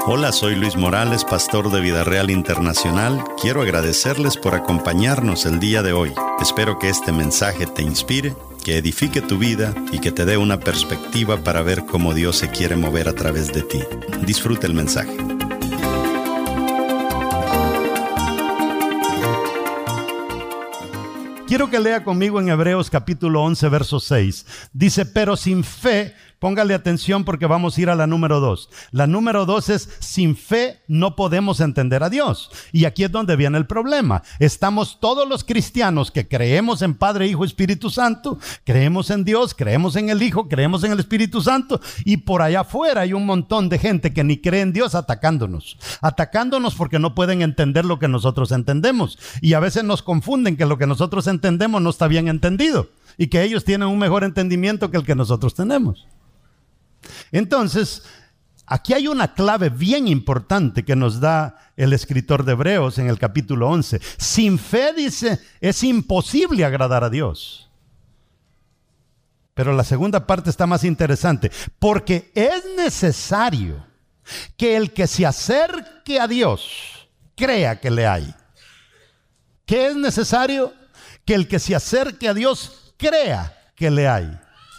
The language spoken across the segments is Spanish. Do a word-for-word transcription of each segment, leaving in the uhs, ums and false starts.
Hola, soy Luis Morales, pastor de Vida Real Internacional. Quiero agradecerles por acompañarnos el día de hoy. Espero que este mensaje te inspire, que edifique tu vida y que te dé una perspectiva para ver cómo Dios se quiere mover a través de ti. Disfruta el mensaje. Quiero que lea conmigo en Hebreos capítulo once, verso seis. Dice, pero sin fe, póngale atención porque vamos a ir a la número dos. La número dos es, sin fe no podemos entender a Dios. Y aquí es donde viene el problema. Estamos todos los cristianos que creemos en Padre, Hijo, Espíritu Santo, creemos en Dios, creemos en el Hijo, creemos en el Espíritu Santo, y por allá afuera hay un montón de gente que ni cree en Dios atacándonos. Atacándonos porque no pueden entender lo que nosotros entendemos. Y a veces nos confunden que lo que nosotros entendemos no está bien entendido y que ellos tienen un mejor entendimiento que el que nosotros tenemos. Entonces, aquí hay una clave bien importante que nos da el escritor de Hebreos en el capítulo once. Sin fe, dice, es imposible agradar a Dios. Pero la segunda parte está más interesante, porque es necesario que el que se acerque a Dios crea que le hay. ¿Qué es necesario? Que el que se acerque a Dios crea que le hay.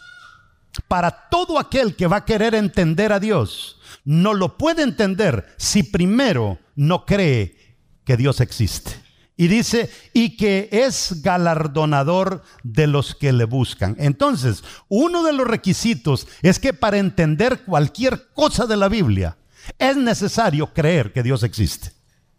Para todo aquel que va a querer entender a Dios, no lo puede entender si primero no cree que Dios existe. Y dice, y que es galardonador de los que le buscan. Entonces, uno de los requisitos es que para entender cualquier cosa de la Biblia, es necesario creer que Dios existe.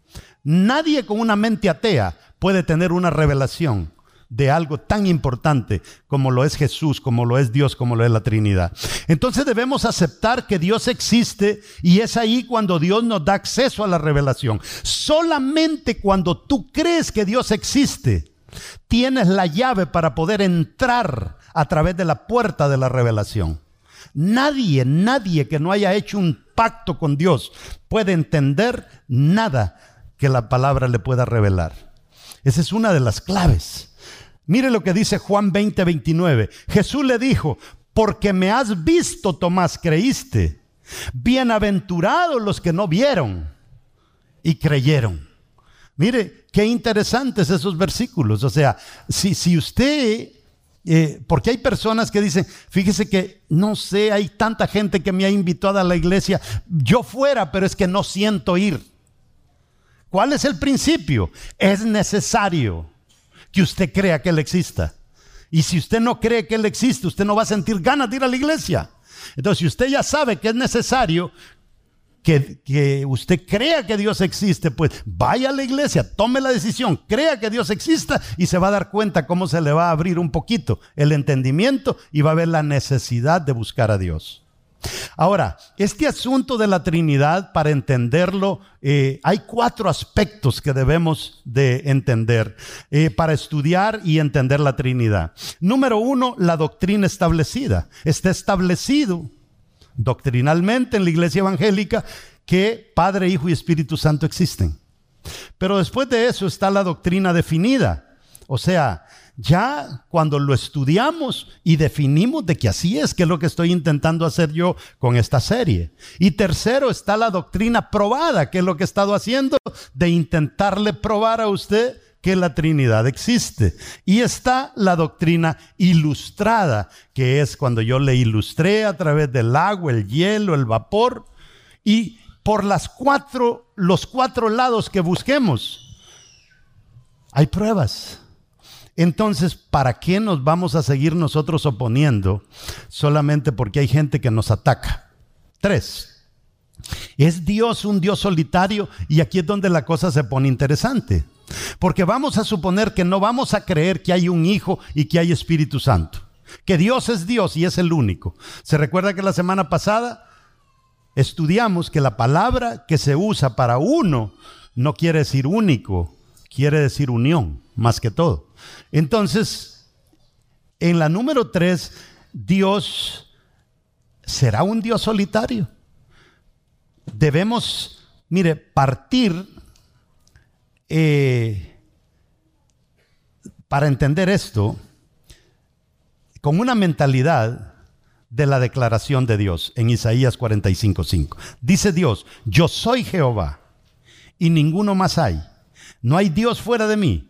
Nadie con una mente atea puede tener una revelación de algo tan importante como lo es Jesús, como lo es Dios, como lo es la Trinidad. Entonces debemos aceptar que Dios existe, y es ahí cuando Dios nos da acceso a la revelación. Solamente cuando tú crees que Dios existe, tienes la llave para poder entrar a través de la puerta de la revelación. Nadie, nadie que no haya hecho un pacto con Dios puede entender nada que la palabra le pueda revelar. Esa es una de las claves. Mire lo que dice Juan veinte, veintinueve. Jesús le dijo, porque me has visto, Tomás, creíste. Bienaventurados los que no vieron y creyeron. Mire, qué interesantes esos versículos. O sea, si, si usted, eh, porque hay personas que dicen, fíjese que, no sé, hay tanta gente que me ha invitado a la iglesia, yo fuera, pero es que no siento ir. ¿Cuál es el principio? Es necesario que usted crea que Él exista. Y si usted no cree que Él existe, usted no va a sentir ganas de ir a la iglesia. Entonces, si usted ya sabe que es necesario que, que usted crea que Dios existe, pues vaya a la iglesia, tome la decisión, crea que Dios exista, y se va a dar cuenta cómo se le va a abrir un poquito el entendimiento y va a ver la necesidad de buscar a Dios. Ahora, este asunto de la Trinidad, para entenderlo, eh, hay cuatro aspectos que debemos de entender eh, para estudiar y entender la Trinidad. Número uno, la doctrina establecida. Está establecido doctrinalmente en la iglesia evangélica que Padre, Hijo y Espíritu Santo existen. Pero después de eso está la doctrina definida. O sea, ya cuando lo estudiamos y definimos de que así es, que es lo que estoy intentando hacer yo con esta serie. Y tercero está la doctrina probada, que es lo que he estado haciendo, de intentarle probar a usted que la Trinidad existe. Y está la doctrina ilustrada, que es cuando yo le ilustré a través del agua, el hielo, el vapor, y por las cuatro, los cuatro lados que busquemos, hay pruebas. Entonces, ¿para qué nos vamos a seguir nosotros oponiendo solamente porque hay gente que nos ataca? Tres, ¿es Dios un Dios solitario? Y aquí es donde la cosa se pone interesante. Porque vamos a suponer que no vamos a creer que hay un Hijo y que hay Espíritu Santo. Que Dios es Dios y es el único. ¿Se recuerda que la semana pasada estudiamos que la palabra que se usa para uno no quiere decir único, quiere decir unión, más que todo? Entonces, en la número tres, Dios será un Dios solitario. Debemos, mire, partir eh, para entender esto con una mentalidad de la declaración de Dios en Isaías cuarenta y cinco, cinco. Dice Dios: yo soy Jehová y ninguno más hay. No hay Dios fuera de mí.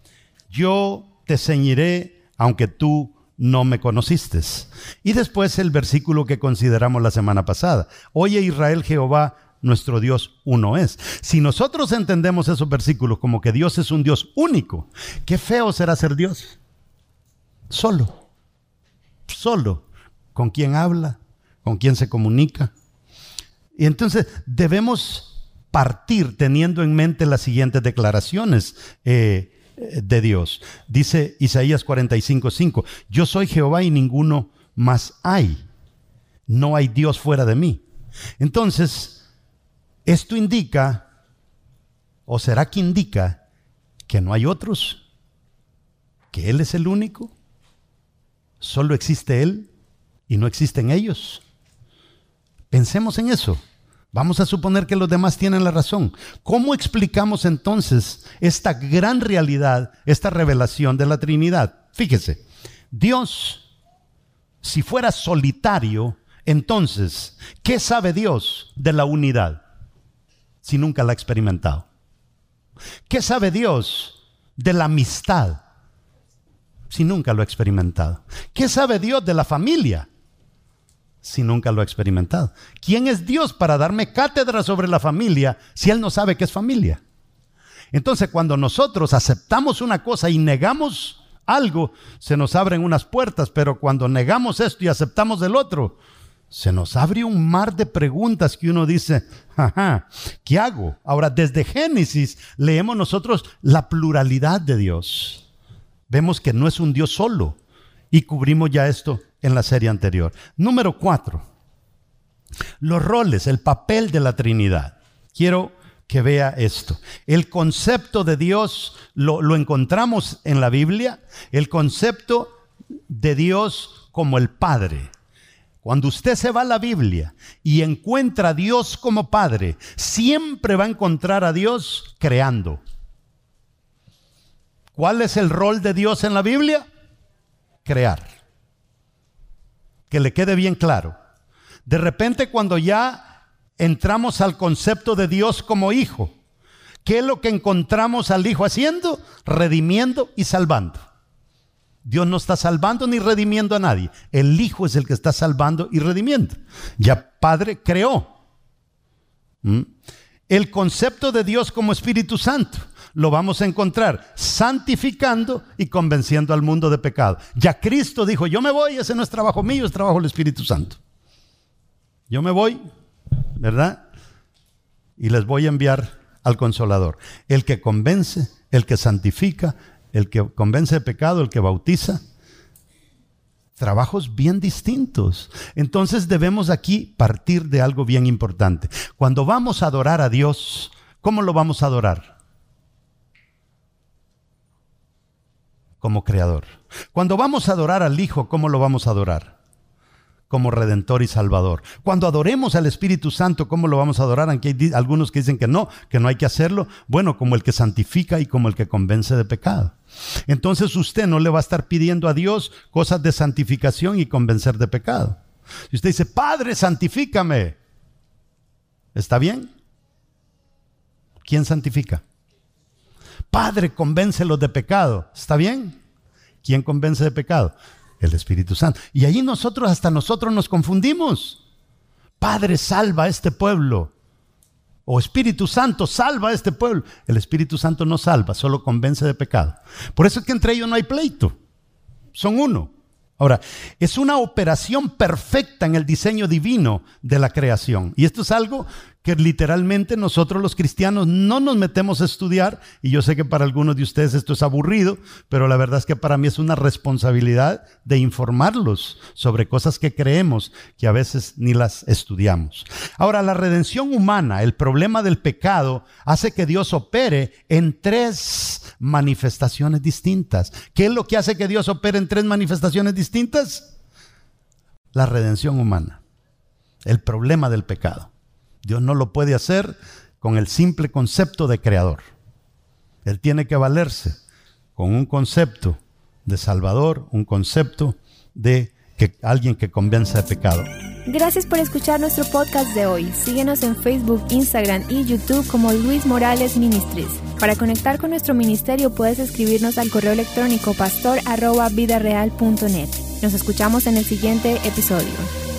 Yo te ceñiré aunque tú no me conociste. Y después el versículo que consideramos la semana pasada: oye Israel, Jehová nuestro Dios uno es. Si nosotros entendemos esos versículos como que Dios es un Dios único, qué feo será ser Dios. Solo, solo. ¿Con quién habla? ¿Con quién se comunica? Y entonces debemos partir teniendo en mente las siguientes declaraciones eh, de Dios. Dice Isaías cuarenta y cinco, cinco: yo soy Jehová y ninguno más hay. No hay Dios fuera de mí. Entonces, esto indica, o será que indica, que no hay otros, que Él es el único, solo existe Él y no existen ellos. Pensemos en eso. Vamos a suponer que los demás tienen la razón. ¿Cómo explicamos entonces esta gran realidad, esta revelación de la Trinidad? Fíjese, Dios, si fuera solitario, entonces, ¿qué sabe Dios de la unidad si nunca la ha experimentado? ¿Qué sabe Dios de la amistad si nunca lo ha experimentado? ¿Qué sabe Dios de la familia si nunca lo ha experimentado? ¿Quién es Dios para darme cátedra sobre la familia si Él no sabe qué es familia? Entonces, cuando nosotros aceptamos una cosa y negamos algo, se nos abren unas puertas, pero cuando negamos esto y aceptamos el otro, se nos abre un mar de preguntas que uno dice, ajá, ¿qué hago? Ahora, desde Génesis leemos nosotros la pluralidad de Dios. Vemos que no es un Dios solo, y cubrimos ya esto en la serie anterior. Número cuatro, los roles, el papel de la Trinidad. Quiero que vea esto. El concepto de Dios lo, lo encontramos en la Biblia, el concepto de Dios como el Padre. Cuando usted se va a la Biblia y encuentra a Dios como Padre, siempre va a encontrar a Dios creando. ¿Cuál es el rol de Dios en la Biblia? Crear. Que le quede bien claro. De repente, cuando ya entramos al concepto de Dios como hijo, ¿qué es lo que encontramos al hijo haciendo? Redimiendo y salvando. Dios no está salvando ni redimiendo a nadie. El Hijo es el que está salvando y redimiendo. Ya Padre creó. ¿Mm? El concepto de Dios como Espíritu Santo lo vamos a encontrar santificando y convenciendo al mundo de pecado. Ya Cristo dijo: yo me voy, ese no es trabajo mío, es trabajo del Espíritu Santo. Yo me voy, ¿verdad? Y les voy a enviar al Consolador, el que convence, el que santifica, el que convence de pecado, el que bautiza. Trabajos bien distintos. Entonces debemos aquí partir de algo bien importante. Cuando vamos a adorar a Dios, ¿cómo lo vamos a adorar? Como creador. Cuando vamos a adorar al Hijo, ¿cómo lo vamos a adorar? Como Redentor y Salvador. Cuando adoremos al Espíritu Santo, ¿cómo lo vamos a adorar? Aunque hay algunos que dicen que no, que no hay que hacerlo. Bueno, como el que santifica y como el que convence de pecado. Entonces usted no le va a estar pidiendo a Dios cosas de santificación y convencer de pecado. Si usted dice: Padre, santifícame, ¿está bien? ¿Quién santifica? Padre, convéncelos de pecado, ¿está bien? ¿Quién convence de pecado? El Espíritu Santo. Y ahí nosotros, hasta nosotros nos confundimos. Padre, salva a este pueblo. O Espíritu Santo, salva a este pueblo. El Espíritu Santo no salva, solo convence de pecado. Por eso es que entre ellos no hay pleito. Son uno. Ahora, es una operación perfecta en el diseño divino de la creación. Y esto es algo que literalmente nosotros los cristianos no nos metemos a estudiar. Y yo sé que para algunos de ustedes esto es aburrido, pero la verdad es que para mí es una responsabilidad de informarlos sobre cosas que creemos que a veces ni las estudiamos. Ahora, la redención humana, el problema del pecado, hace que Dios opere en tres manifestaciones distintas. ¿Qué es lo que hace que Dios opere en tres manifestaciones distintas? La redención humana, el problema del pecado. Dios no lo puede hacer con el simple concepto de creador. Él tiene que valerse con un concepto de salvador, un concepto de que alguien que convenza de pecado. Gracias por escuchar nuestro podcast de hoy. Síguenos en Facebook, Instagram y YouTube como Luis Morales Ministries. Para conectar con nuestro ministerio puedes escribirnos al correo electrónico pastor arroba vida real punto net. Nos escuchamos en el siguiente episodio.